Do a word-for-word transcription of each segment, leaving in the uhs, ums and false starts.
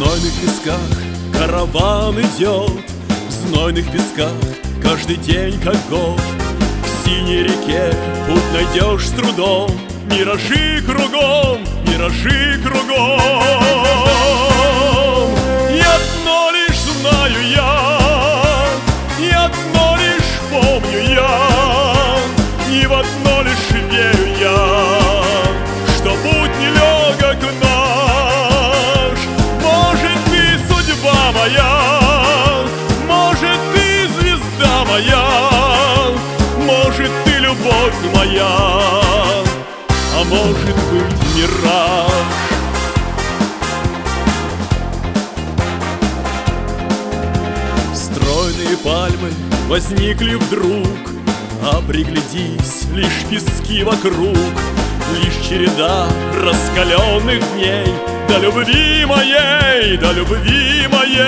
знойных песках караван идет, в знойных песках каждый день как год. К синей реке путь найдешь с трудом, миражи кругом, миражи кругом. И одно лишь знаю я, и одно лишь помню я, и в одно лишь верю я, что путь нелегок наш. Может, ты судьба моя, может, ты звезда моя, может, ты любовь моя, а может быть мираж. Стройные пальмы возникли вдруг, а приглядись, лишь пески вокруг, лишь череда раскаленных дней до любви моей, до любви моей.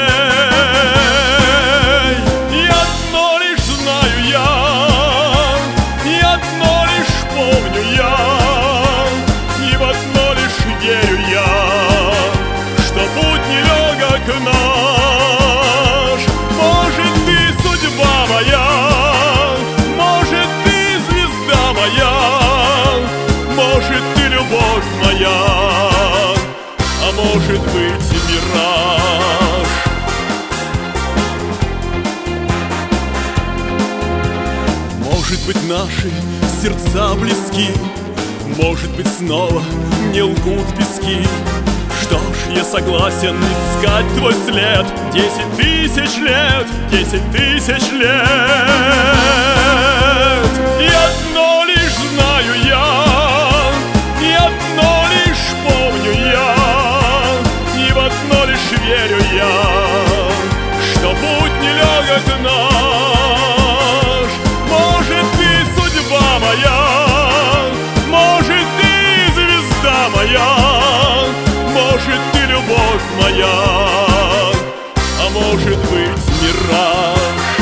И одно лишь знаю я, и одно лишь помню я, и в одно лишь верю я, что путь нелегок наш. Может, ты судьба моя, может, ты звезда моя, может, ты любовь моя, а может быть мираж. Может быть, наши сердца близки, может быть, снова не лгут пески. Что ж, я согласен искать твой след десять тысяч лет, десять тысяч лет. И одно лишь знаю я, и одно лишь помню я, и в одно лишь верю я, что путь нелегок наш. Может, ты судьба моя, может, ты звезда моя, может, ты любовь моя, а может быть мираж.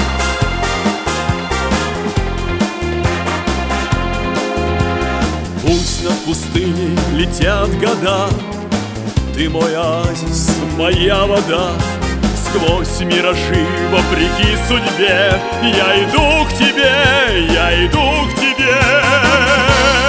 Пусть над пустыней летят года, ты мой оазис, моя вода. Сквозь миражи, вопреки судьбе, я иду к тебе, я иду к тебе.